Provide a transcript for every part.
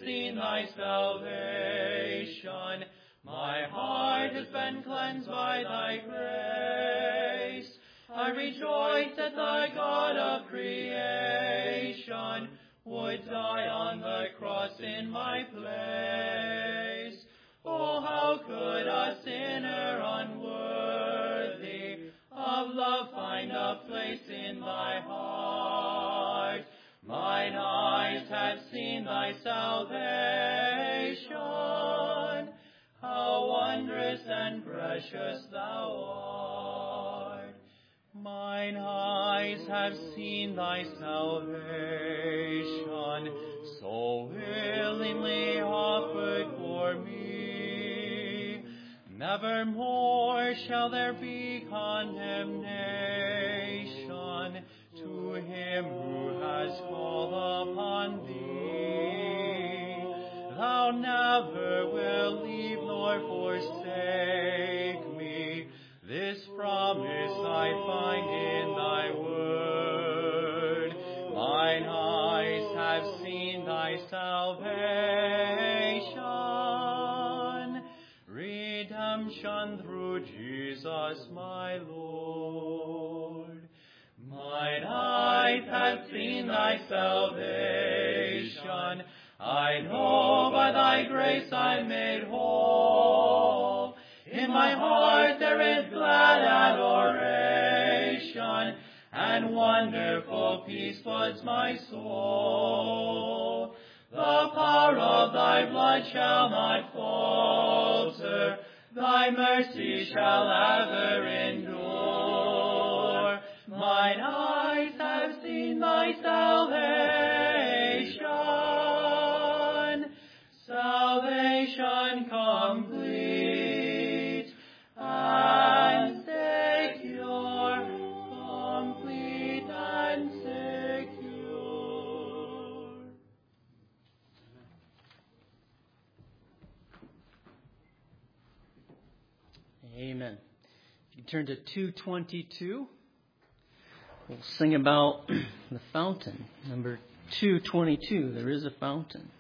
seen thy salvation. My heart has been cleansed by thy grace. I rejoice that thy God of creation would die on the cross in my place. Oh, how could a sinner unworthy of love find a place in thy heart? Mine eyes have seen thy salvation. How wondrous and precious thou art. Mine eyes have seen thy salvation, so willingly offered for me. Nevermore shall there be condemnation to him who has called upon thee. Thou never wilt leave nor forsake me. This promise I find in thy word. Mine eyes have seen thy salvation, redemption through Jesus my Lord. Mine eyes have seen thy salvation. I know by thy grace I'm made whole. In my heart there is glad adoration, and wonderful peace floods my soul. The power of thy blood shall not falter, thy mercy shall ever endure. Mine eyes have seen thy salvation, salvation complete and secure, complete and secure. Amen. If you turn to 222, we'll sing about the fountain. Number 222, there is a fountain.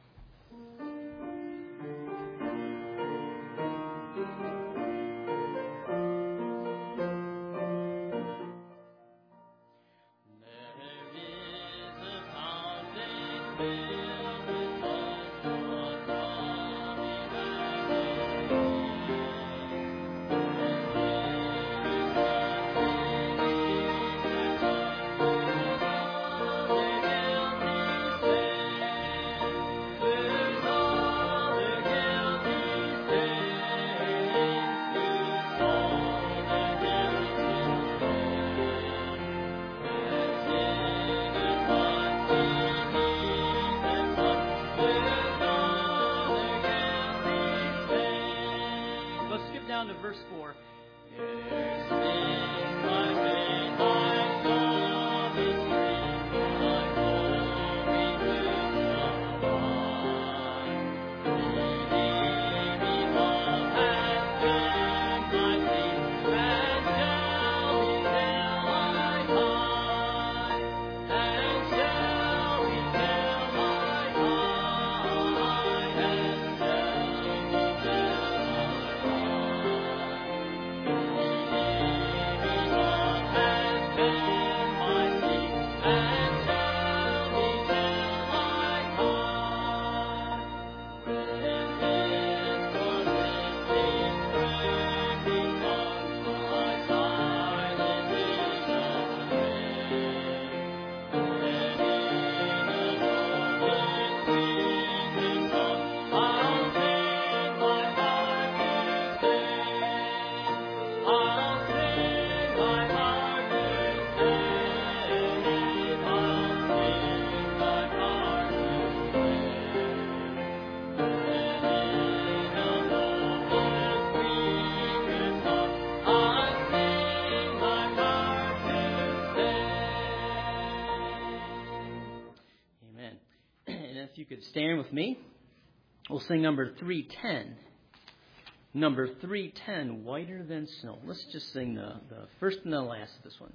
You could stand with me. We'll sing number 310. Number 310, Whiter Than Snow. Let's just sing the first and the last of this one.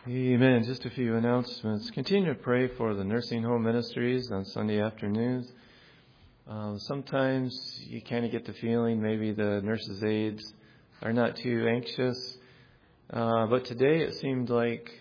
Amen. Just a few announcements. Continue to pray for the nursing home ministries on Sunday afternoons. Sometimes you kind of get the feeling maybe the nurses' aides are not too anxious. But today it seemed like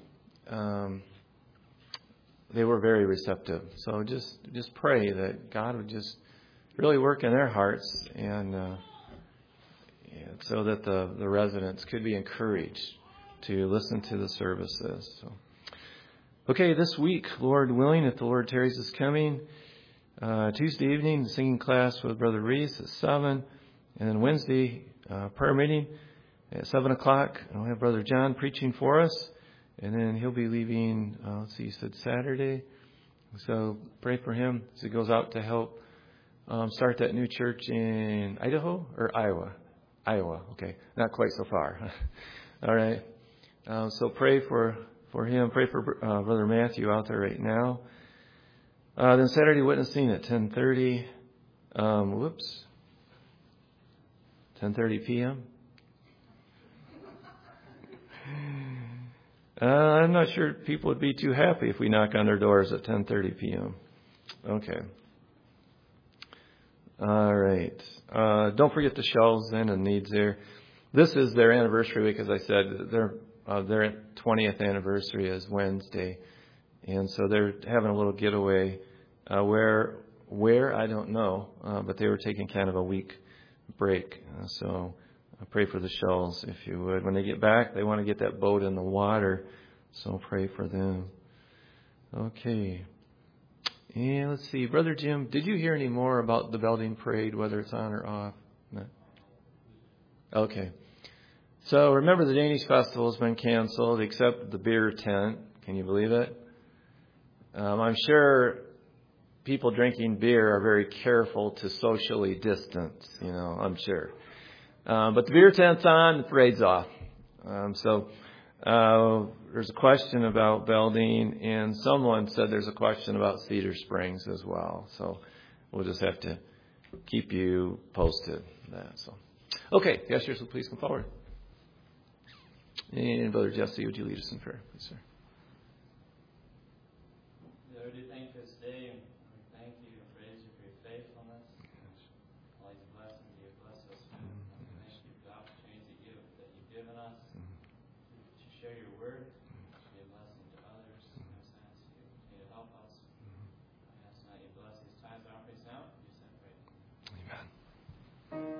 they were very receptive. So just pray that God would just really work in their hearts and so that the residents could be encouraged to listen to the services. So, okay, this week, Lord willing, if the Lord tarries is coming, Tuesday evening, the singing class with Brother Reese at 7, and then Wednesday, prayer meeting at 7 o'clock. And we'll have Brother John preaching for us, and then he'll be leaving, you said Saturday. So pray for him as he goes out to help start that new church in Idaho or Iowa? Iowa, okay. Not quite so far. All right. So pray for him. Pray for Brother Matthew out there right now. Then Saturday witnessing at 10:30. 10:30 p.m. I'm not sure people would be too happy if we knock on their doors at 10:30 p.m. Okay. All right. Don't forget the shelves then and needs there. This is their anniversary week, as I said. Their 20th anniversary is Wednesday, and so they're having a little getaway. Where I don't know, but they were taking kind of a week break. So I pray for the shells, if you would. When they get back, they want to get that boat in the water, so pray for them. Okay. And let's see, Brother Jim, did you hear any more about the Belding Parade, whether it's on or off? No. Okay. So remember, the Danish Festival has been canceled except the beer tent. Can you believe it? I'm sure people drinking beer are very careful to socially distance, I'm sure. But the beer tent's on, the parade's off. So there's a question about Belding, and someone said there's a question about Cedar Springs as well. So we'll just have to keep you posted. Okay, yes, so please come forward. And Brother Jesse, would you lead us in prayer, please, sir? Lord, we thank you this day, and we thank you and praise you for your faithfulness. All these blessings you bless us with. And we thank you for the opportunities that you've given us to share your word, to be a blessing to others. In a sense, you need to help us. I ask now you bless these times that offerings now. You send praise. Amen.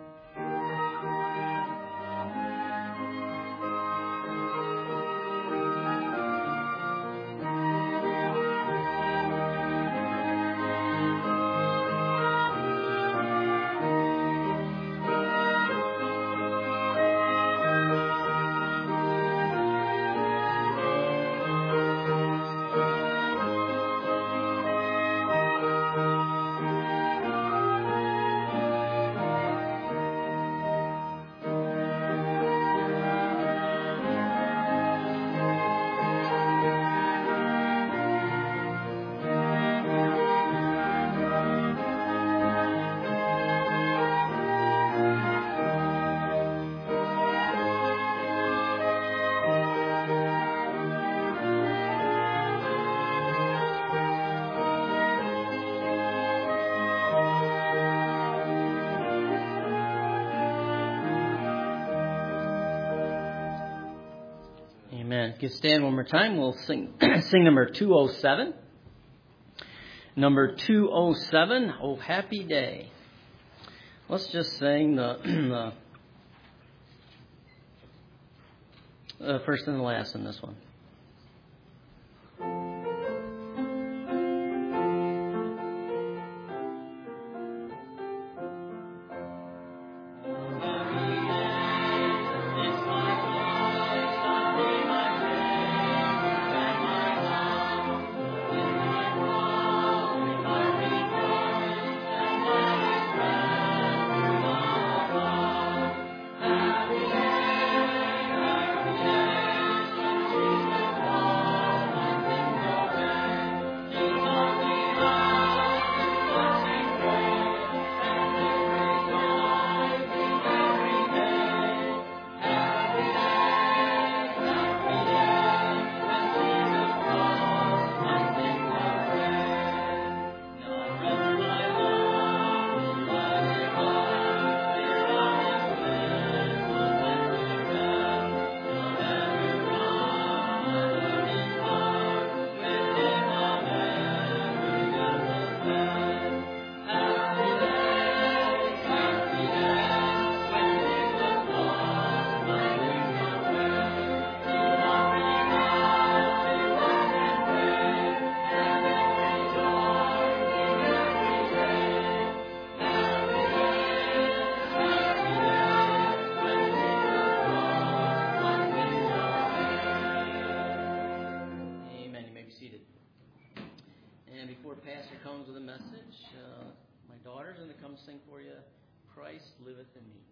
If you stand one more time, we'll sing number 207. Number 207, Oh Happy Day. Let's just sing the first and the last in this one. Happy day, pastor comes with a message, my daughter's going to come sing for you, Christ Liveth in Me.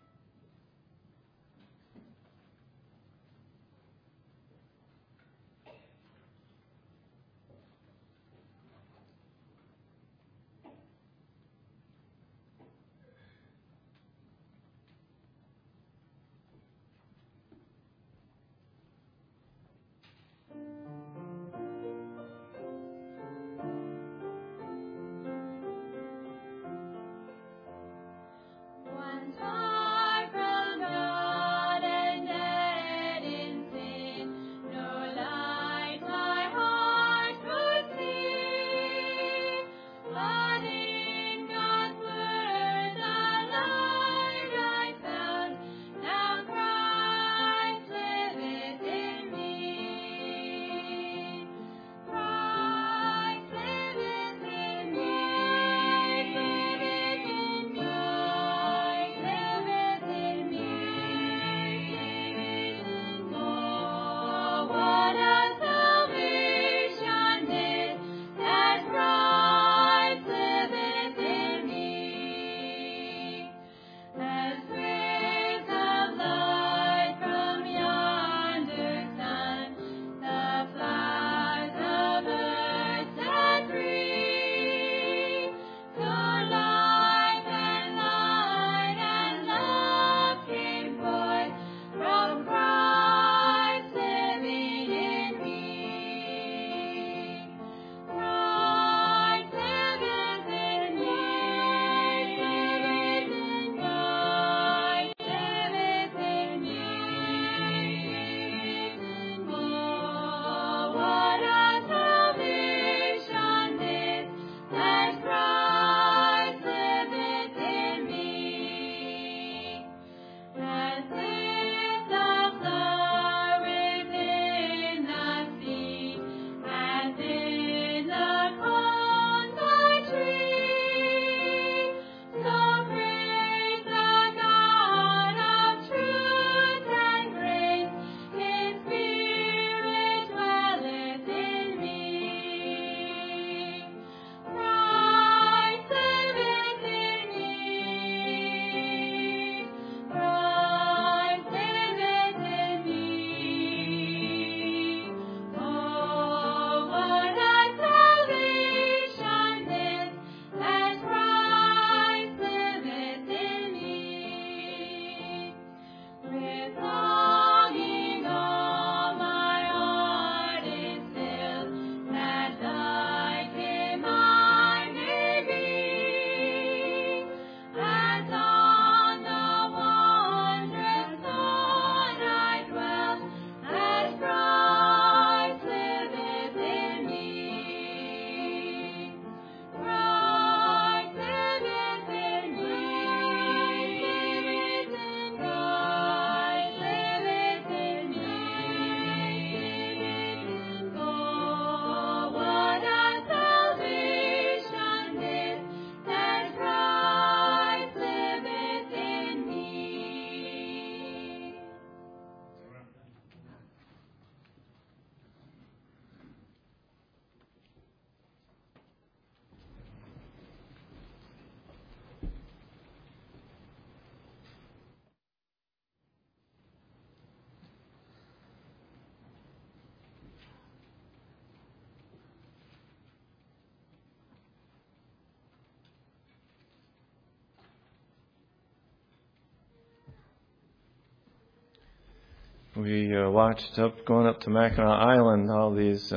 We watched going up to Mackinac Island, all these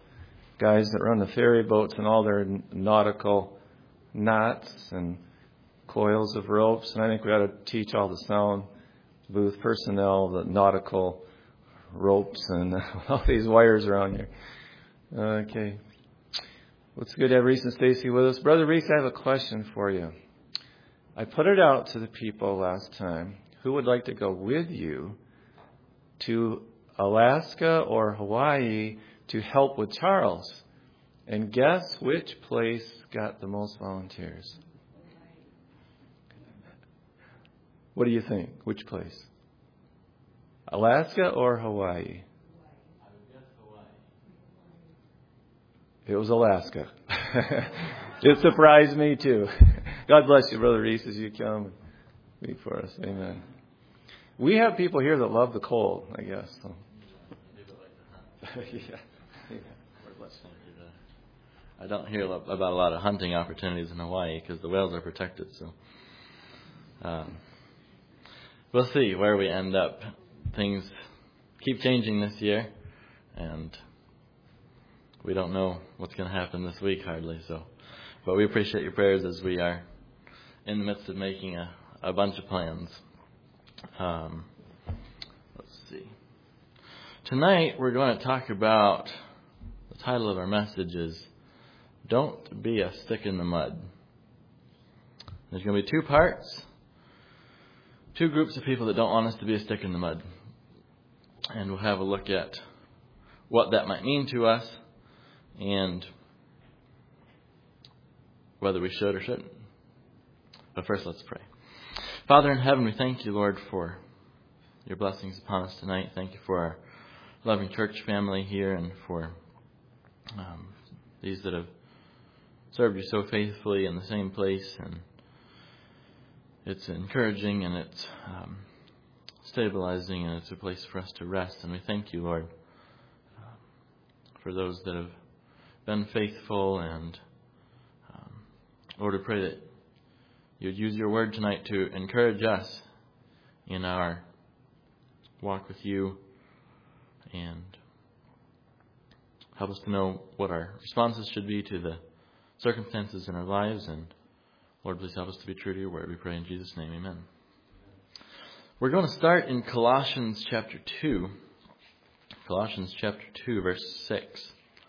guys that run the ferry boats and all their nautical knots and coils of ropes. And I think we ought to teach all the sound booth personnel the nautical ropes and all these wires around here. Okay. Well, it's good to have Reese and Stacy with us. Brother Reese, I have a question for you. I put it out to the people last time. Who would like to go with you to Alaska or Hawaii to help with Charles? And guess which place got the most volunteers? What do you think? Which place? Alaska or Hawaii? I would guess Hawaii. It was Alaska. It surprised me too. God bless you, Brother Reese, as you come and read for us. Amen. We have people here that love the cold, I guess. So. Yeah. I don't hear about a lot of hunting opportunities in Hawaii because the whales are protected. So we'll see where we end up. Things keep changing this year, and we don't know what's going to happen this week hardly. So, but we appreciate your prayers as we are in the midst of making a bunch of plans. Let's see. Tonight we're going to talk about, the title of our message is Don't Be a Stick in the Mud. There's going to be 2 parts, 2 groups of people that don't want us to be a stick in the mud. And we'll have a look at what that might mean to us and whether we should or shouldn't. But first, let's pray. Father in heaven, we thank you, Lord, for your blessings upon us tonight. Thank you for our loving church family here and for these that have served you so faithfully in the same place. And it's encouraging and it's stabilizing, and it's a place for us to rest. And we thank you, Lord, for those that have been faithful. And Lord, we pray that you'd use your word tonight to encourage us in our walk with you and help us to know what our responses should be to the circumstances in our lives. And Lord, please help us to be true to your word. We pray in Jesus' name, amen. We're going to start in Colossians chapter 2. Colossians chapter 2, verse 6.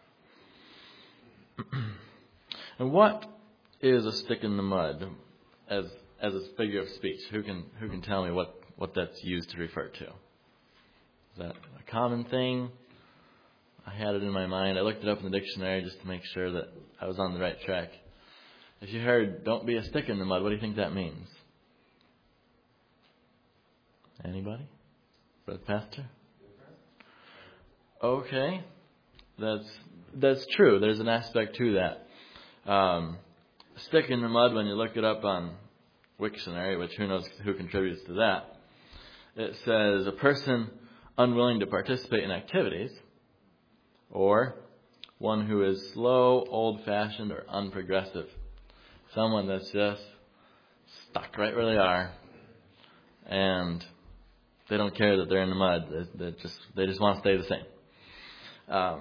And what is a stick in the mud as a figure of speech? Who can tell me what that's used to refer to? Is that a common thing? I had it in my mind. I looked it up in the dictionary just to make sure that I was on the right track. If you heard, don't be a stick in the mud, what do you think that means? Anybody? Brother Pastor? Okay. That's true. There's an aspect to that. Stick in the mud, when you look it up on Wiktionary, which who knows who contributes to that, it says a person unwilling to participate in activities, or one who is slow, old-fashioned, or unprogressive. Someone that's just stuck right where they are, and they don't care that they're in the mud. They just want to stay the same.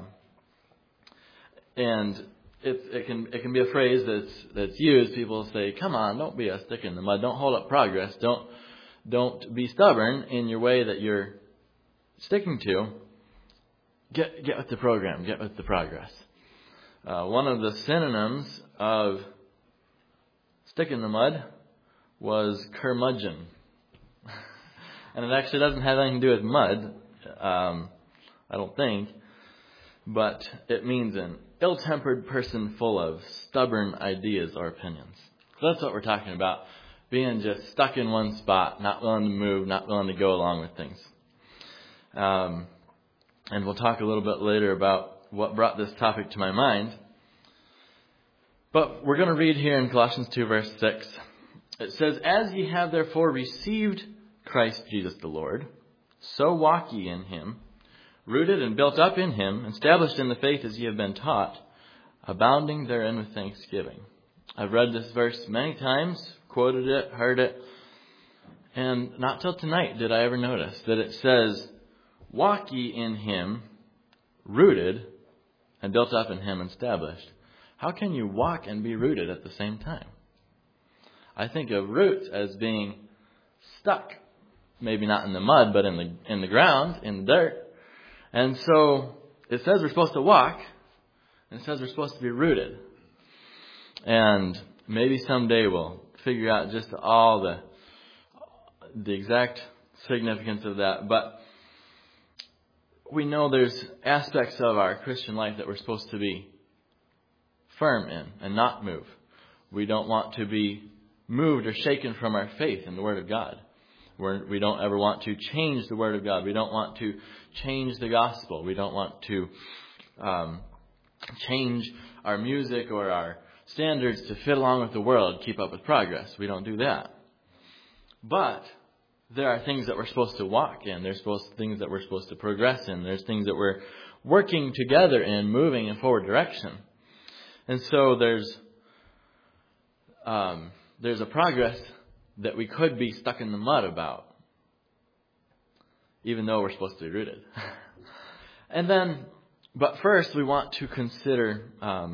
And it can be a phrase that's used. People say, "Come on, don't be a stick in the mud. Don't hold up progress. Don't be stubborn in your way that you're sticking to. Get with the program. Get with the progress." One of the synonyms of stick in the mud was curmudgeon. And it actually doesn't have anything to do with mud, I don't think. But it means an ill-tempered person full of stubborn ideas or opinions. So that's what we're talking about. Being just stuck in one spot, not willing to move, not willing to go along with things. And we'll talk a little bit later about what brought this topic to my mind. But we're going to read here in Colossians 2, verse 6. It says, "As ye have therefore received Christ Jesus the Lord, so walk ye in him, rooted and built up in him, established in the faith as ye have been taught, abounding therein with thanksgiving." I've read this verse many times, quoted it, heard it, and not till tonight did I ever notice that it says, "Walk ye in him, rooted and built up in him, established." How can you walk and be rooted at the same time? I think of roots as being stuck, maybe not in the mud, but in the ground, in the dirt. And so it says we're supposed to walk, and it says we're supposed to be rooted. And maybe someday we'll figure out just all the exact significance of that. But we know there's aspects of our Christian life that we're supposed to be firm in and not move. We don't want to be moved or shaken from our faith in the Word of God. We don't ever want to change the Word of God. We don't want to change the gospel. We don't want to change our music or our standards to fit along with the world, keep up with progress. We don't do that. But there are things that we're supposed to walk in. There's things that we're supposed to progress in. There's things that we're working together in, moving in forward direction. And so there's a progress that we could be stuck in the mud about, even though we're supposed to be rooted. But first we want to consider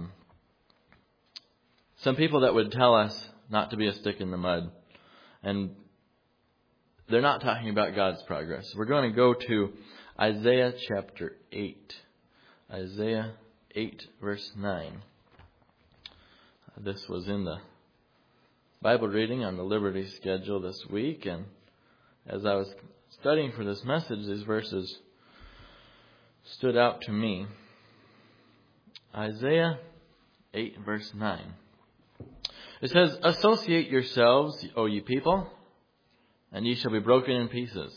some people that would tell us not to be a stick in the mud. And they're not talking about God's progress. We're going to go to Isaiah chapter 8. Isaiah 8 verse 9. This was in the Bible reading on the Liberty schedule this week. And as I was studying for this message, these verses stood out to me. Isaiah 8 verse 9. It says, "Associate yourselves, O ye people, and ye shall be broken in pieces."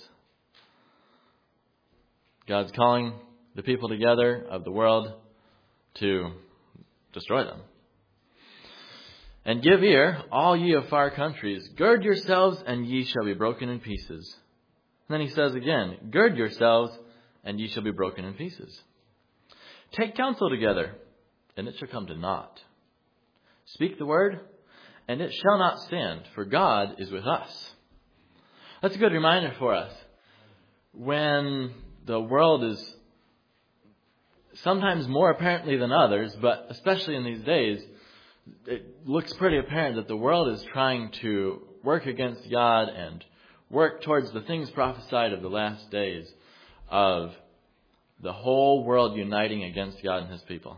God's calling the people together of the world to destroy them. "And give ear, all ye of far countries, gird yourselves, and ye shall be broken in pieces." And then he says again, "Gird yourselves, and ye shall be broken in pieces. Take counsel together, and it shall come to naught. Speak the word, and it shall not stand, for God is with us." That's a good reminder for us. When the world is sometimes more apparently than others, but especially in these days, it looks pretty apparent that the world is trying to work against God and work towards the things prophesied of the last days, of the whole world uniting against God and His people.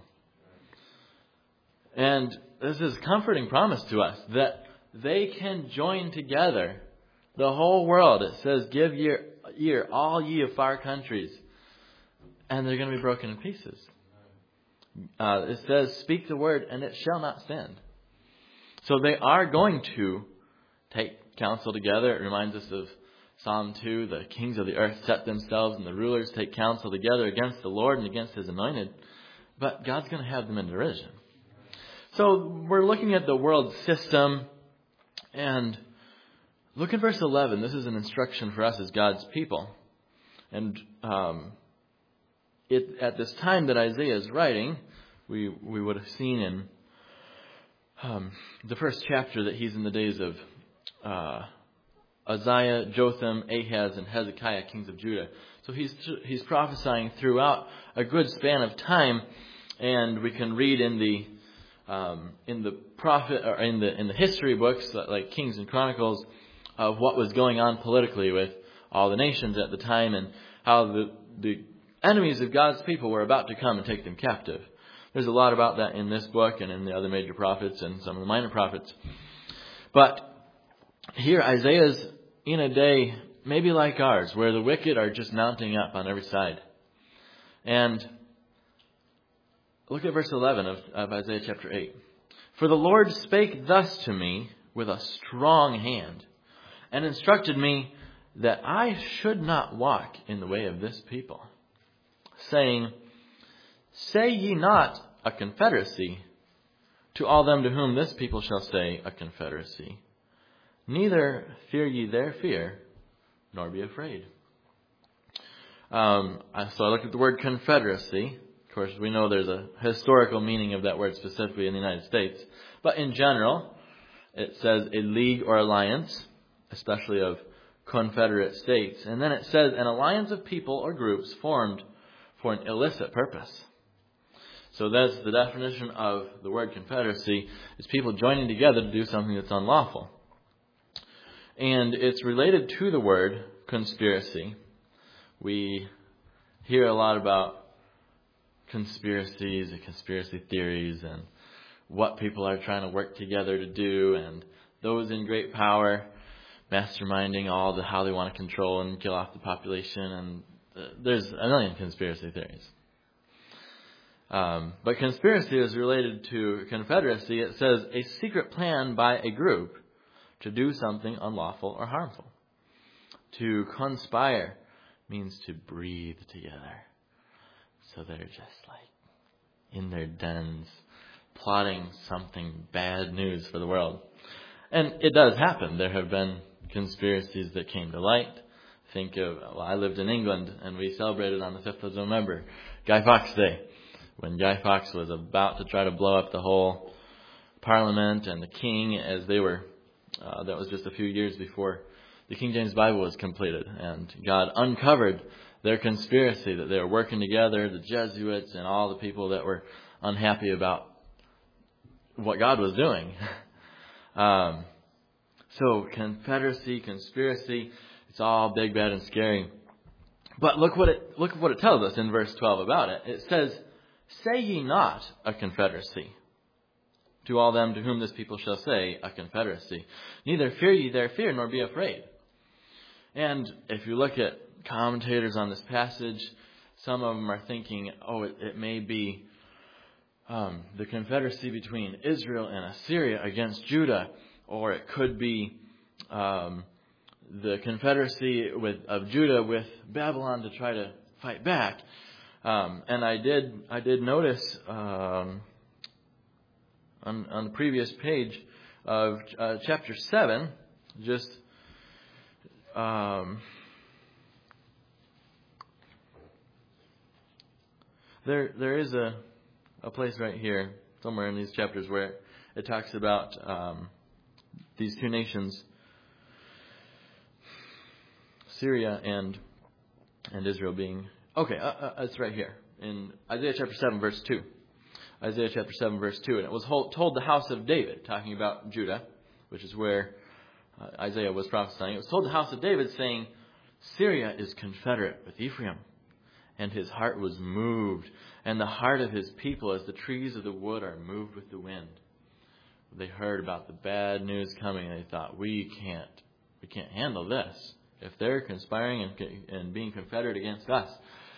And this is a comforting promise to us that they can join together. The whole world, it says, "Give ear, all ye of far countries," and they're going to be broken in pieces. It says, "Speak the word, and it shall not stand." So they are going to take counsel together. It reminds us of Psalm 2, "The kings of the earth set themselves, and the rulers take counsel together against the Lord and against His anointed." But God's going to have them in derision. So we're looking at the world system, and look at verse 11. This is an instruction for us as God's people. And at this time that Isaiah is writing, we would have seen in the first chapter that he's in the days of Uzziah, Jotham, Ahaz, and Hezekiah, kings of Judah. So he's prophesying throughout a good span of time, and we can read in the prophet or in the history books like Kings and Chronicles of what was going on politically with all the nations at the time, and how the enemies of God's people were about to come and take them captive. There's a lot about that in this book and in the other major prophets and some of the minor prophets. But here Isaiah's in a day maybe like ours, where the wicked are just mounting up on every side. And look at verse 11 of Isaiah chapter 8. "For the Lord spake thus to me with a strong hand, and instructed me that I should not walk in the way of this people, saying, Say ye not a confederacy to all them to whom this people shall say a confederacy. Neither fear ye their fear, nor be afraid." So I looked at the word confederacy. Of course, we know there's a historical meaning of that word specifically in the United States. But in general, it says a league or alliance, especially of confederate states. And then it says an alliance of people or groups formed for an illicit purpose. So that's the definition of the word confederacy, is people joining together to do something that's unlawful. And it's related to the word conspiracy. We hear a lot about conspiracies and conspiracy theories and what people are trying to work together to do, and those in great power masterminding how they want to control and kill off the population, and there's a million conspiracy theories. But conspiracy is related to confederacy. It says a secret plan by a group to do something unlawful or harmful. To conspire means to breathe together. So they're just like in their dens, plotting something bad news for the world. And it does happen. There have been conspiracies that came to light. Think of, I lived in England and we celebrated on the 5th of November, Guy Fawkes Day, when Guy Fawkes was about to try to blow up the whole Parliament and the King as they were, that was just a few years before the King James Bible was completed. And God uncovered their conspiracy, that they were working together, the Jesuits and all the people that were unhappy about what God was doing. So confederacy, conspiracy, it's all big, bad, and scary. But look what it tells us in verse 12 about it. It says, "Say ye not a confederacy to all them to whom this people shall say a confederacy. Neither fear ye their fear, nor be afraid." And if you look at commentators on this passage, some of them are thinking, it may be the confederacy between Israel and Assyria against Judah, or it could be the confederacy of Judah with Babylon to try to fight back. And I did notice on the previous page of chapter 7, just there is a place right here somewhere in these chapters where it talks about these two nations, Syria and Israel being... Okay, it's right here in Isaiah chapter 7, verse 2. Isaiah chapter 7, verse 2. And it was told the house of David, talking about Judah, which is where Isaiah was prophesying. It was told the house of David, saying, "Syria is confederate with Ephraim, and his heart was moved, and the heart of his people as the trees of the wood are moved with the wind." They heard about the bad news coming, and they thought, we can't handle this. If they're conspiring and being confederate against us.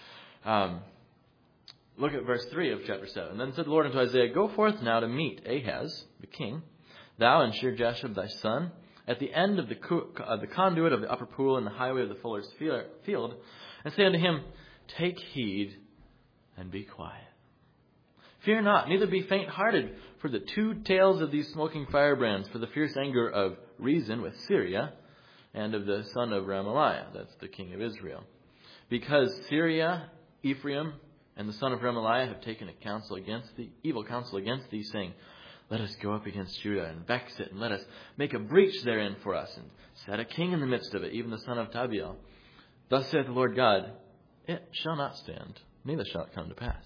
Look at verse 3 of chapter 7. "Then said the Lord unto Isaiah, Go forth now to meet Ahaz, the king, thou and Shear-Jashub thy son, at the end of the conduit of the upper pool in the highway of the fuller's field, and say unto him, Take heed and be quiet. Fear not, neither be faint-hearted for the two tails of these smoking firebrands, for the fierce anger of Rezin with Syria, and of the son of Remaliah," that's the king of Israel. "Because Syria, Ephraim, and the son of Remaliah have taken evil counsel against thee, saying, Let us go up against Judah and vex it, and let us make a breach therein for us, and set a king in the midst of it, even the son of Tabiel. Thus saith the Lord God, It shall not stand, neither shall it come to pass."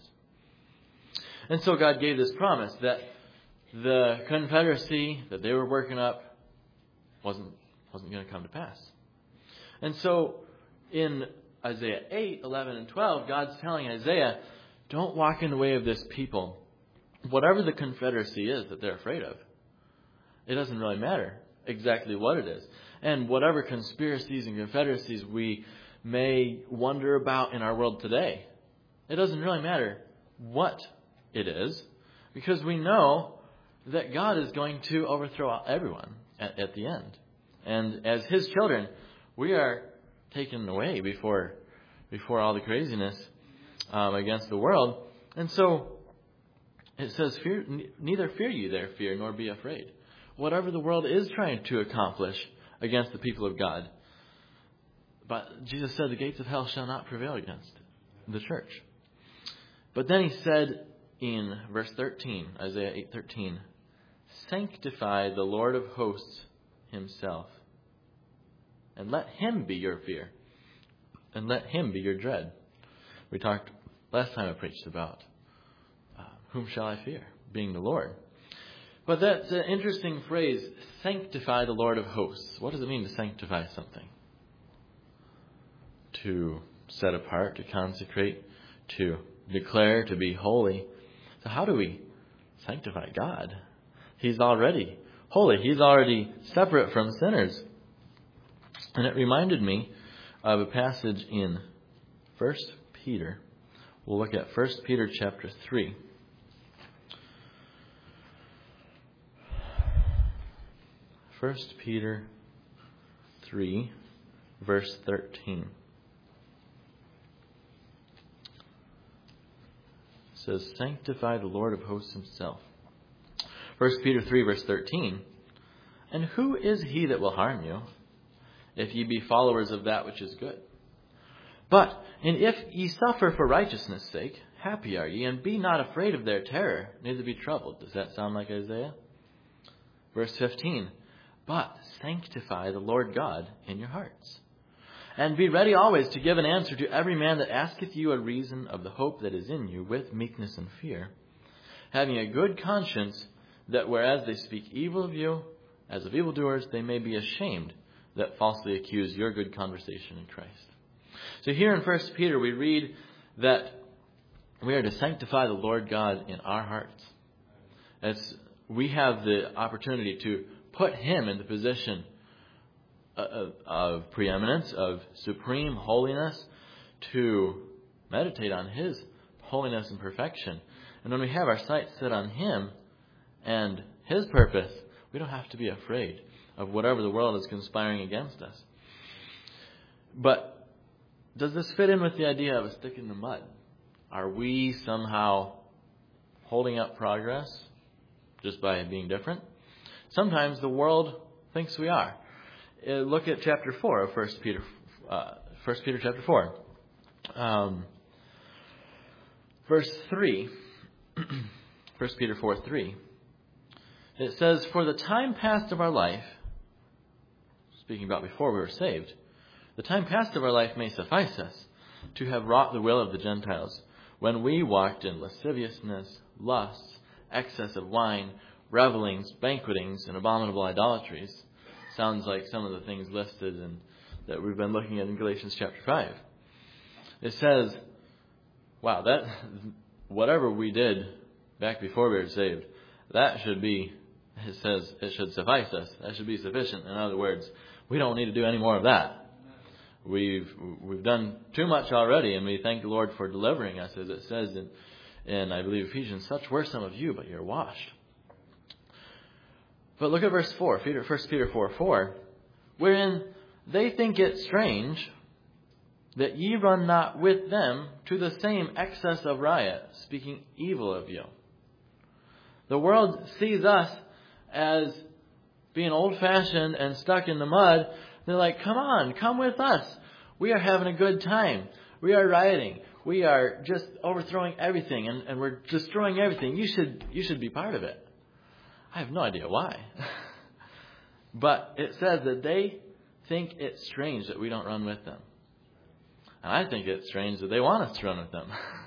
And so God gave this promise that the confederacy that they were working up wasn't going to come to pass. And so in Isaiah 8, 11, and 12, God's telling Isaiah, don't walk in the way of this people. Whatever the confederacy is that they're afraid of, it doesn't really matter exactly what it is. And whatever conspiracies and confederacies we may wonder about in our world today, it doesn't really matter what it is, because we know that God is going to overthrow everyone at the end. And as His children, we are taken away before all the craziness against the world. And so it says, neither fear ye their fear, nor be afraid. Whatever the world is trying to accomplish against the people of God. But Jesus said the gates of hell shall not prevail against the church. But then He said in verse 13, Isaiah 8:13, "Sanctify the Lord of hosts Himself, and let Him be your fear, and let Him be your dread." We talked last time I preached about whom shall I fear, being the Lord. But that's an interesting phrase, sanctify the Lord of hosts. What does it mean to sanctify something? To set apart, to consecrate, to declare, to be holy. So how do we sanctify God? He's already holy. He's already separate from sinners. And it reminded me of a passage in 1 Peter. We'll look at 1 Peter chapter 3. 1 Peter 3, verse 13. says, sanctify the Lord of hosts himself. 1 Peter 3, verse 13. And who is he that will harm you, if ye be followers of that which is good? But, and if ye suffer for righteousness' sake, happy are ye, and be not afraid of their terror, neither be troubled. Does that sound like Isaiah? Verse 15. But sanctify the Lord God in your hearts. And be ready always to give an answer to every man that asketh you a reason of the hope that is in you, with meekness and fear, having a good conscience, that whereas they speak evil of you, as of evildoers, they may be ashamed that falsely accuse your good conversation in Christ. So here in 1 Peter we read that we are to sanctify the Lord God in our hearts. As we have the opportunity to put Him in the position of preeminence, of supreme holiness, to meditate on His holiness and perfection. And when we have our sights set on Him and His purpose, we don't have to be afraid of whatever the world is conspiring against us. But does this fit in with the idea of a stick in the mud? Are we somehow holding up progress just by being different? Sometimes the world thinks we are. Look at chapter 4 of 1 Peter. 1 Peter chapter 4. Verse 3. 1 Peter 4:3. It says, for the time past of our life, speaking about before we were saved, the time past of our life may suffice us to have wrought the will of the Gentiles, when we walked in lasciviousness, lusts, excess of wine, revelings, banquetings, and abominable idolatries. Sounds like some of the things listed that we've been looking at in Galatians chapter 5. It says, wow, that whatever we did back before we were saved, that should be, it says, it should suffice us. That should be sufficient. In other words, we don't need to do any more of that. We've done too much already, and we thank the Lord for delivering us, as it says in I believe Ephesians, such were some of you, but you're washed. But look at verse 4, 1 Peter 4:4, wherein they think it strange that ye run not with them to the same excess of riot, speaking evil of you. The world sees us as being old-fashioned and stuck in the mud. They're like, come on, come with us. We are having a good time. We are rioting. We are just overthrowing everything, and we're destroying everything. You should be part of it. I have no idea why. But it says that they think it's strange that we don't run with them. And I think it's strange that they want us to run with them.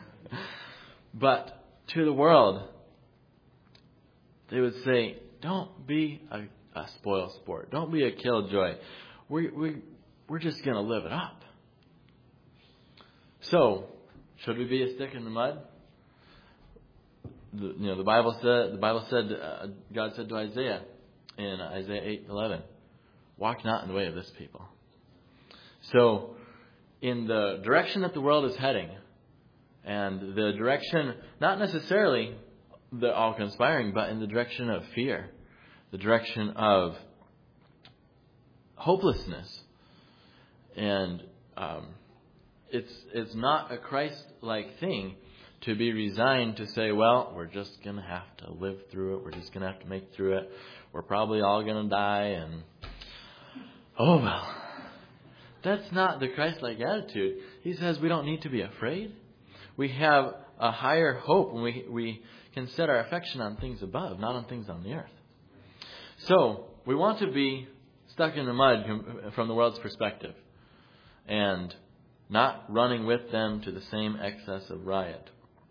But to the world, they would say, don't be a spoil sport. Don't be a killjoy. We're just going to live it up. So, should we be a stick in the mud? The Bible said, God said to Isaiah in Isaiah 8:11, walk not in the way of this people. So, in the direction that the world is heading, and the direction, not necessarily the all conspiring, but in the direction of fear, the direction of hopelessness, and it's not a Christ-like thing to be resigned to say, well, we're just going to have to live through it. We're just going to have to make through it. We're probably all going to die. And, oh, well, that's not the Christ-like attitude. He says we don't need to be afraid. We have a higher hope when we can set our affection on things above, not on things on the earth. So we want to be stuck in the mud from the world's perspective and not running with them to the same excess of riot.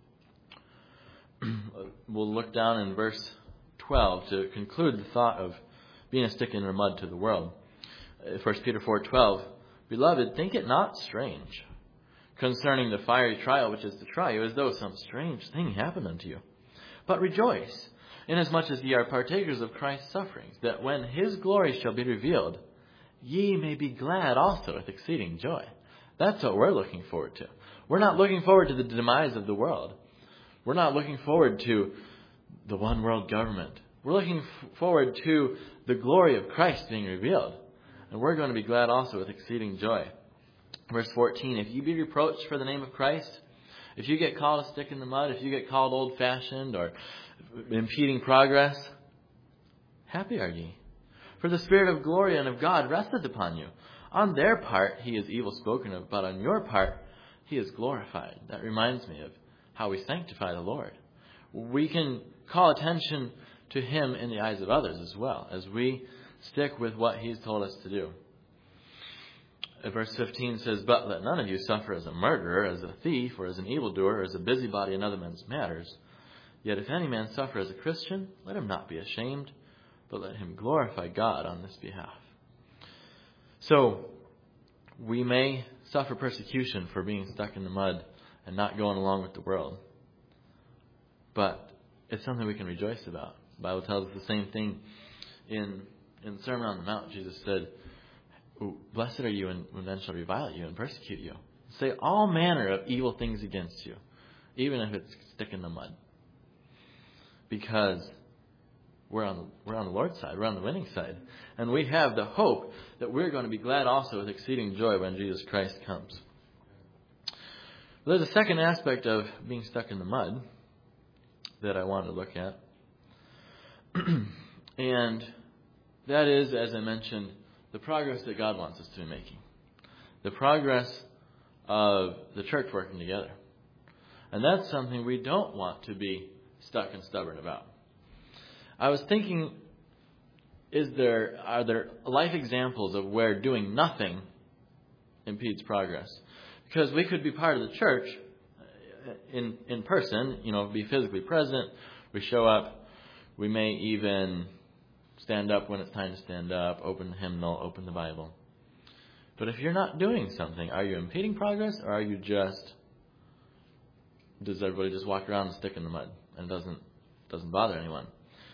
We'll look down in verse 12 to conclude the thought of being a stick in the mud to the world. 1 Peter 4:12, beloved, think it not strange concerning the fiery trial which is to try you, as though some strange thing happened unto you. But rejoice, inasmuch as ye are partakers of Christ's sufferings, that when His glory shall be revealed, ye may be glad also with exceeding joy. That's what we're looking forward to. We're not looking forward to the demise of the world. We're not looking forward to the one world government. We're looking forward to the glory of Christ being revealed. And we're going to be glad also with exceeding joy. Verse 14, if ye be reproached for the name of Christ, If you get called a stick in the mud, if you get called old-fashioned or impeding progress, happy are ye. For the Spirit of glory and of God resteth upon you. On their part, he is evil spoken of, but on your part, he is glorified. That reminds me of how we sanctify the Lord. We can call attention to him in the eyes of others as well, as we stick with what he's told us to do. Verse 15 says, But let none of you suffer as a murderer, as a thief, or as an evildoer, or as a busybody in other men's matters. Yet if any man suffer as a Christian, let him not be ashamed, but let him glorify God on this behalf. So, we may suffer persecution for being stuck in the mud and not going along with the world. But it's something we can rejoice about. The Bible tells us the same thing in the Sermon on the Mount. Jesus said, Blessed are you when men shall revile you and persecute you. Say all manner of evil things against you, even if it's stick in the mud. Because we're on the Lord's side. We're on the winning side. And we have the hope that we're going to be glad also with exceeding joy when Jesus Christ comes. There's a second aspect of being stuck in the mud that I want to look at. And that is, as I mentioned, the progress that God wants us to be making. The progress of the church working together. And that's something we don't want to be stuck and stubborn about. I was thinking, are there life examples of where doing nothing impedes progress? Because we could be part of the church in person, be physically present. We show up. We may even stand up when it's time to stand up, open the hymnal, open the Bible. But if you're not doing something, are you impeding progress, or are you does everybody just walk around and stick in the mud and doesn't bother anyone?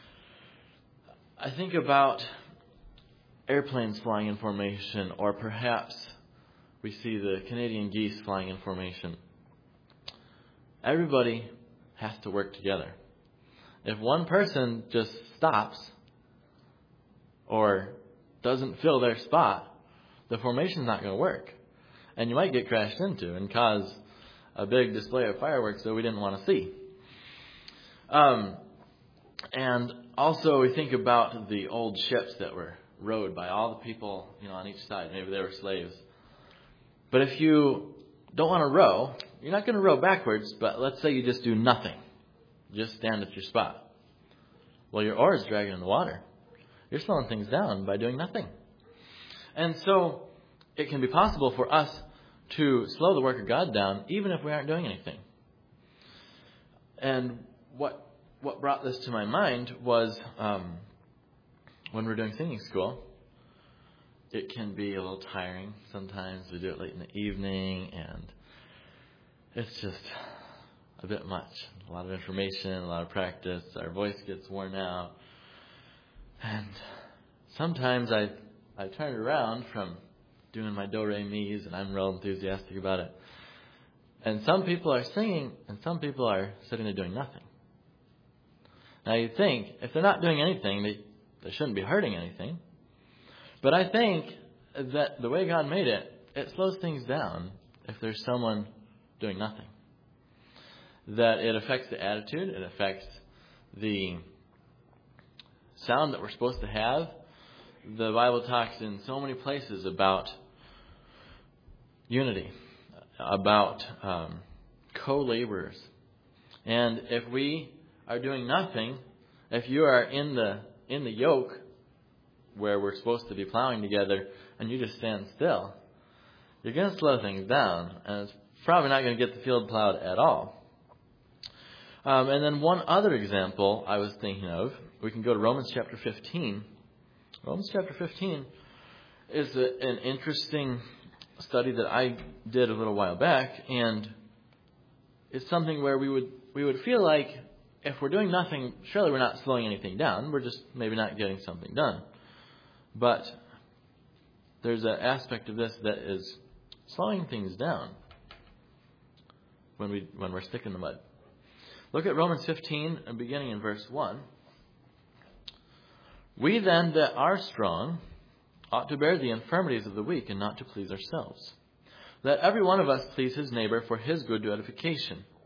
I think about airplanes flying in formation, or perhaps we see the Canadian geese flying in formation. Everybody has to work together. If one person just stops or doesn't fill their spot, the formation's not going to work. And you might get crashed into and cause a big display of fireworks that we didn't want to see. And also we think about the old ships that were rowed by all the people, on each side. Maybe they were slaves. But if you don't want to row, you're not going to row backwards, but let's say you just do nothing. Just stand at your spot. Well, your oar is dragging in the water. You're slowing things down by doing nothing. And so it can be possible for us to slow the work of God down even if we aren't doing anything. And what brought this to my mind was when we're doing singing school, it can be a little tiring sometimes. We do it late in the evening, and it's just a bit much. A lot of information, a lot of practice. Our voice gets worn out. And sometimes I turn around from doing my do-re-mi's, and I'm real enthusiastic about it. And some people are singing, and some people are sitting there doing nothing. Now you think, if they're not doing anything, they shouldn't be hurting anything. But I think that the way God made it, it slows things down if there's someone doing nothing. That it affects the attitude, it affects the sound that we're supposed to have. The Bible talks in so many places about unity, about co-laborers. And if we are doing nothing, if you are in the yoke where we're supposed to be plowing together and you just stand still, you're going to slow things down, and it's probably not going to get the field plowed at all. And then one other example I was thinking of, we can go to Romans chapter 15. Romans chapter 15 is an interesting study that I did a little while back, and it's something where we would feel like if we're doing nothing, surely we're not slowing anything down. We're just maybe not getting something done. But there's an aspect of this that is slowing things down when we're stuck in the mud. Look at Romans 15, beginning in verse 1. We then that are strong ought to bear the infirmities of the weak and not to please ourselves. Let every one of us please his neighbor for his good to edification.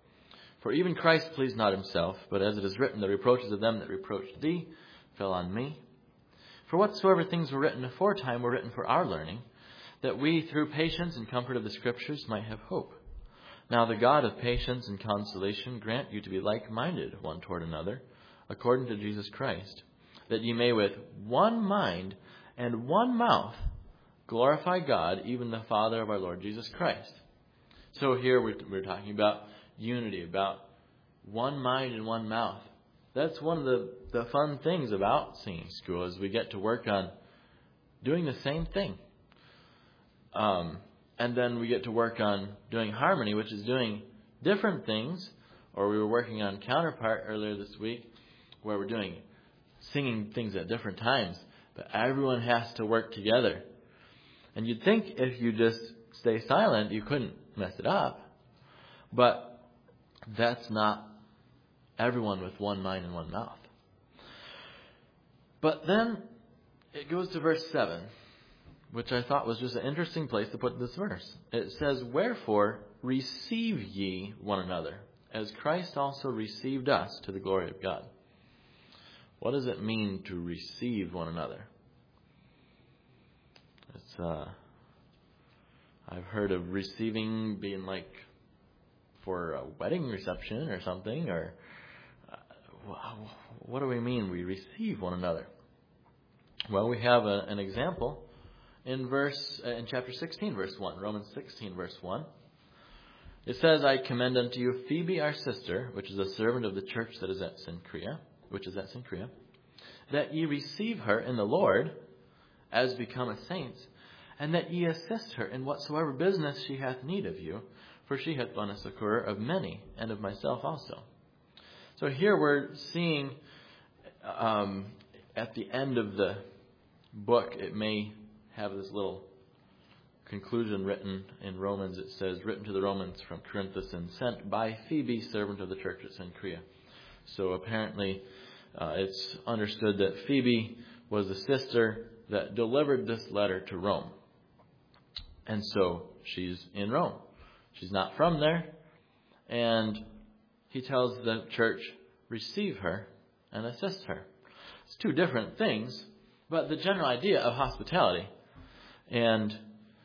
For even Christ pleased not himself, but as it is written, the reproaches of them that reproached thee fell on me. For whatsoever things were written aforetime were written for our learning, that we through patience and comfort of the Scriptures might have hope. Now the God of patience and consolation grant you to be like-minded one toward another, according to Jesus Christ, that ye may with one mind and one mouth glorify God, even the Father of our Lord Jesus Christ. So here we're talking about unity, about one mind and one mouth. That's one of the fun things about singing school, is we get to work on doing the same thing. And then we get to work on doing harmony, which is doing different things. Or we were working on counterpart earlier this week, where we're doing singing things at different times. But everyone has to work together. And you'd think if you just stay silent, you couldn't mess it up. But that's not everyone with one mind and one mouth. But then it goes to verse 7, which I thought was just an interesting place to put this verse. It says, Wherefore receive ye one another, as Christ also received us to the glory of God. What does it mean to receive one another? I've heard of receiving being like for a wedding reception or something, or what do we mean we receive one another? Well, we have an example in chapter 16, verse 1, Romans 16, verse 1. It says, I commend unto you Phoebe, our sister, which is a servant of the church that is at Cenchrea, that ye receive her in the Lord, as becometh saints, and that ye assist her in whatsoever business she hath need of you, for she hath been a succour of many, and of myself also. So here we're seeing, at the end of the book, it may have this little conclusion written in Romans. It says, written to the Romans from Corinth, and sent by Phoebe, servant of the church at Cenchrea. So apparently it's understood that Phoebe was the sister that delivered this letter to Rome. And so she's in Rome. She's not from there. And he tells the church, receive her and assist her. It's two different things, but the general idea of hospitality. And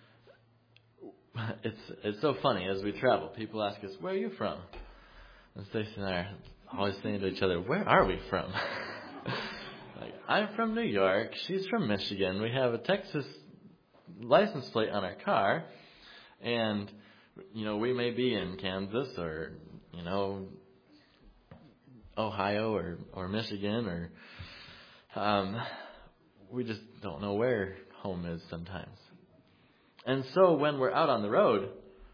it's so funny as we travel. People ask us, where are you from? And Stacey and I are always saying to each other, where are we from? Like, I'm from New York. She's from Michigan. We have a Texas license plate on our car. And, we may be in Kansas or, Ohio or Michigan, or we just don't know where home is sometimes. And so when we're out on the road,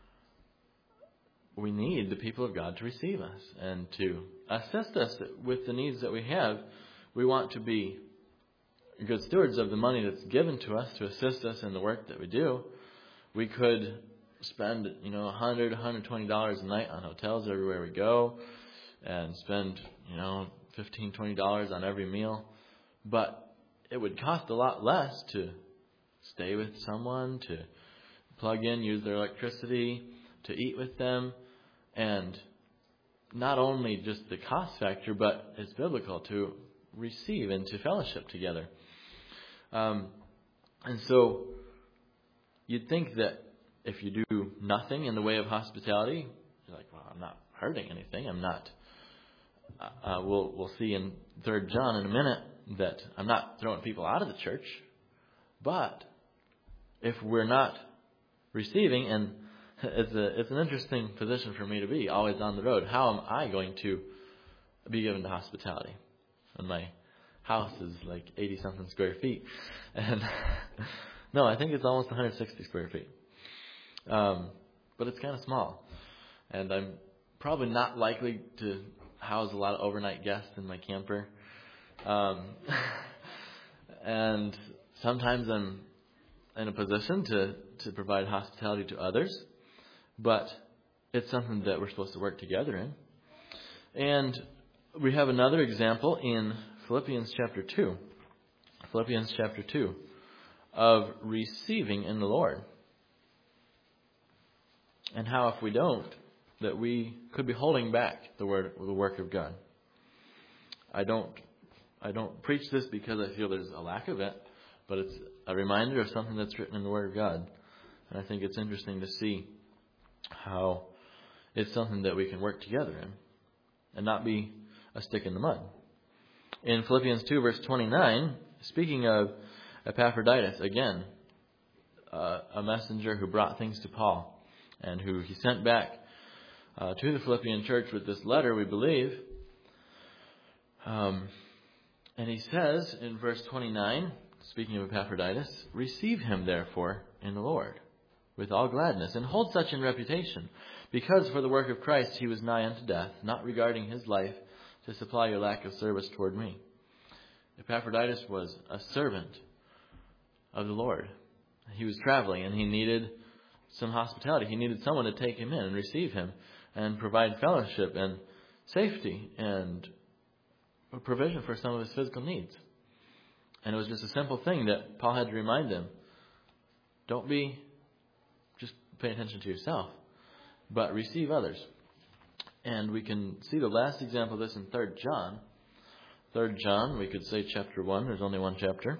we need the people of God to receive us and to assist us with the needs that we have. We want to be good stewards of the money that's given to us to assist us in the work that we do. We could spend, $100, $120 a night on hotels everywhere we go, and spend, $15, $20 on every meal. But it would cost a lot less to stay with someone, to plug in, use their electricity, to eat with them. And not only just the cost factor, but it's biblical to receive and to fellowship together. And so you'd think that if you do nothing in the way of hospitality, you're like, well, I'm not hurting anything. I'm not. We'll see in 3 John in a minute that I'm not throwing people out of the church. But if we're not receiving, and it's an interesting position for me to be, always on the road. How am I going to be given to hospitality? And my house is like 80-something square feet. And no, I think it's almost 160 square feet. But it's kind of small. And I'm probably not likely to house a lot of overnight guests in my camper. And sometimes I'm in a position to provide hospitality to others. But it's something that we're supposed to work together in. And we have another example in Philippians chapter 2. Philippians chapter 2 of receiving in the Lord. And how if we don't, that we could be holding back the work of God. I don't preach this because I feel there's a lack of it, but it's a reminder of something that's written in the Word of God. And I think it's interesting to see how it's something that we can work together in and not be a stick in the mud. In Philippians 2, verse 29, speaking of Epaphroditus, again, a messenger who brought things to Paul and who he sent back to the Philippian church with this letter, we believe. And he says in verse 29, speaking of Epaphroditus, "Receive him, therefore, in the Lord, with all gladness, and hold such in reputation, because for the work of Christ he was nigh unto death, not regarding his life, to supply your lack of service toward me." Epaphroditus was a servant of the Lord. He was traveling, and he needed some hospitality. He needed someone to take him in and receive him and provide fellowship and safety and a provision for some of his physical needs. And it was just a simple thing that Paul had to remind them. Don't be just pay attention to yourself, but receive others. And we can see the last example of this in 3 John. 3 John, we could say chapter 1. There's only one chapter.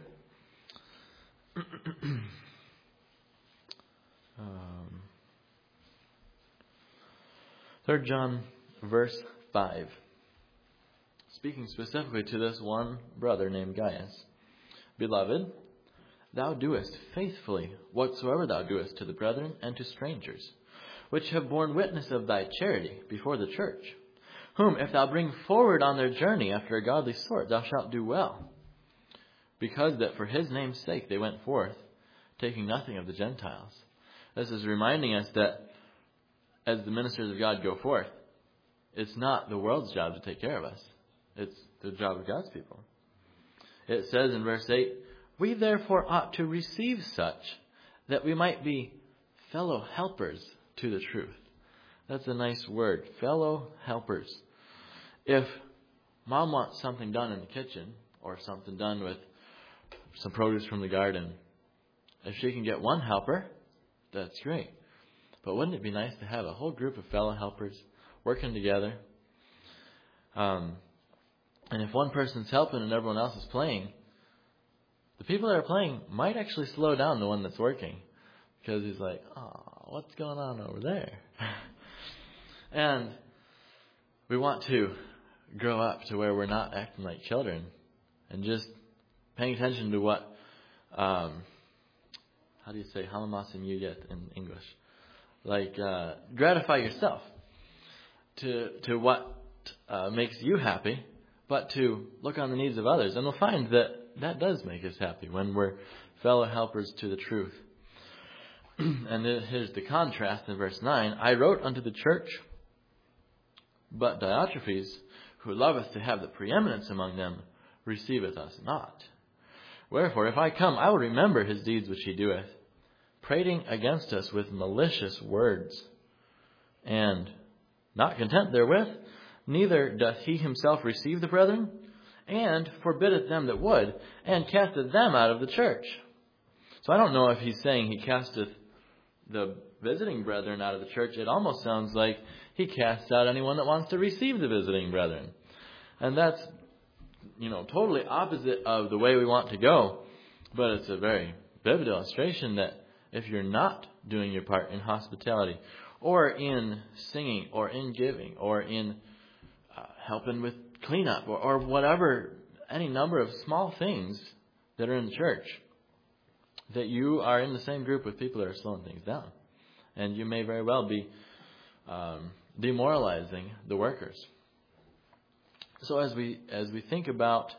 3 John, verse 5. Speaking specifically to this one brother named Gaius. "Beloved, thou doest faithfully whatsoever thou doest to the brethren and to strangers, which have borne witness of thy charity before the church, whom if thou bring forward on their journey after a godly sort, thou shalt do well. Because that for his name's sake they went forth, taking nothing of the Gentiles." This is reminding us that as the ministers of God go forth, it's not the world's job to take care of us. It's the job of God's people. It says in verse 8, "We therefore ought to receive such, that we might be fellow helpers to the truth." That's a nice word, fellow helpers. If mom wants something done in the kitchen, or something done with some produce from the garden, if she can get one helper, that's great. But wouldn't it be nice to have a whole group of fellow helpers working together? And if one person's helping and everyone else is playing, the people that are playing might actually slow down the one that's working. Because he's like, "Oh, what's going on over there?" And we want to grow up to where we're not acting like children and just paying attention to what, how do you say halamas and yuyet in English? Like, gratify yourself to what makes you happy, but to look on the needs of others. And we'll find that does make us happy when we're fellow helpers to the truth. And here's the contrast in verse 9. "I wrote unto the church, but Diotrephes, who loveth to have the preeminence among them, receiveth us not. Wherefore, if I come, I will remember his deeds which he doeth, prating against us with malicious words. And not content therewith, neither doth he himself receive the brethren, and forbiddeth them that would, and casteth them out of the church." So I don't know if he's saying he casteth the visiting brethren out of the church. It almost sounds like he casts out anyone that wants to receive the visiting brethren. And that's, totally opposite of the way we want to go. But it's a very vivid illustration that if you're not doing your part in hospitality, or in singing, or in giving, or in helping with cleanup, or whatever, any number of small things that are in the church, that you are in the same group with people that are slowing things down. And you may very well be demoralizing the workers. So as we think about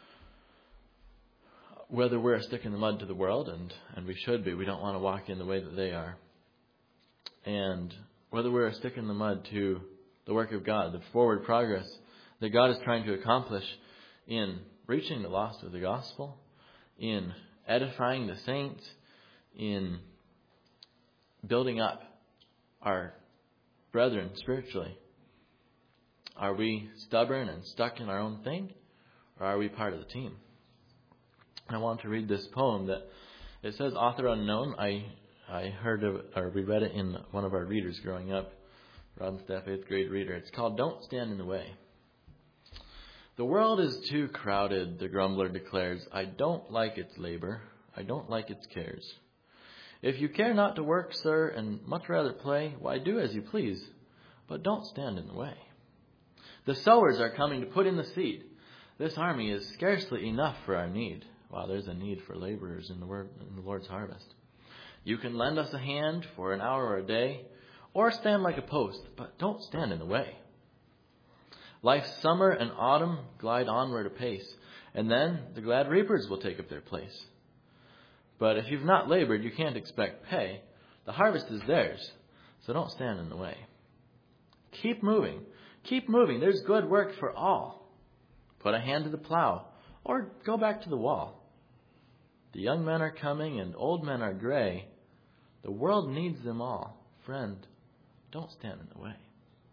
whether we're a stick in the mud to the world, and we should be, we don't want to walk in the way that they are, and whether we're a stick in the mud to the work of God, the forward progress that God is trying to accomplish in reaching the lost with the gospel, in edifying the saints, in building up our brethren spiritually. Are we stubborn and stuck in our own thing, or are we part of the team? I want to read this poem that it says author unknown. I heard of, or we read it in one of our readers growing up. Rodenstaff 8th grade reader. It's called Don't Stand in the Way. The world is too crowded, the grumbler declares. I don't like its labor. I don't like its cares. If you care not to work, sir, and much rather play, why do as you please, but don't stand in the way. The sowers are coming to put in the seed. This army is scarcely enough for our need. Wow, there's a need for laborers in the Lord's harvest. You can lend us a hand for an hour or a day, or stand like a post, but don't stand in the way. Life's summer and autumn glide onward apace, and then the glad reapers will take up their place. But if you've not labored, you can't expect pay. The harvest is theirs, so don't stand in the way. Keep moving. Keep moving. There's good work for all. Put a hand to the plow, or go back to the wall. The young men are coming, and old men are gray. The world needs them all. Friend, don't stand in the way.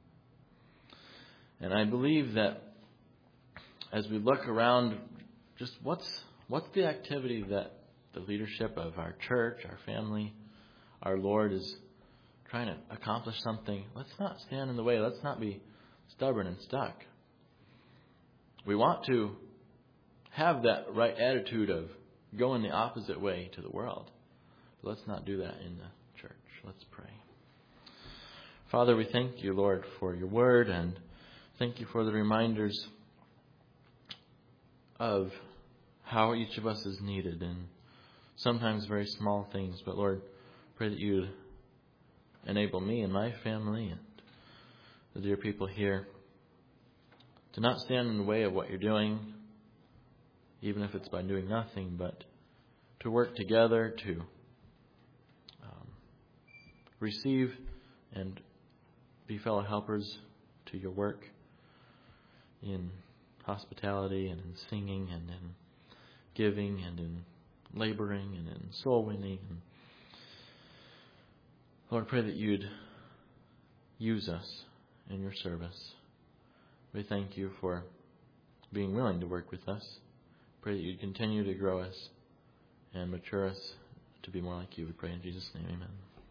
And I believe that as we look around, just what's the activity that the leadership of our church, our family, our Lord is trying to accomplish something. Let's not stand in the way. Let's not be stubborn and stuck. We want to have that right attitude of going the opposite way to the world. But let's not do that in the church. Let's pray. Father, we thank you, Lord, for your word, and thank you for the reminders of how each of us is needed, and sometimes very small things. But Lord, pray that you enable me and my family and the dear people here to not stand in the way of what you're doing, even if it's by doing nothing, but to work together to receive and be fellow helpers to your work in hospitality and in singing and in giving and in laboring and in soul winning. And Lord, pray that you'd use us in your service. We thank you for being willing to work with us. Pray that you'd continue to grow us and mature us to be more like you. We pray in Jesus' name, amen.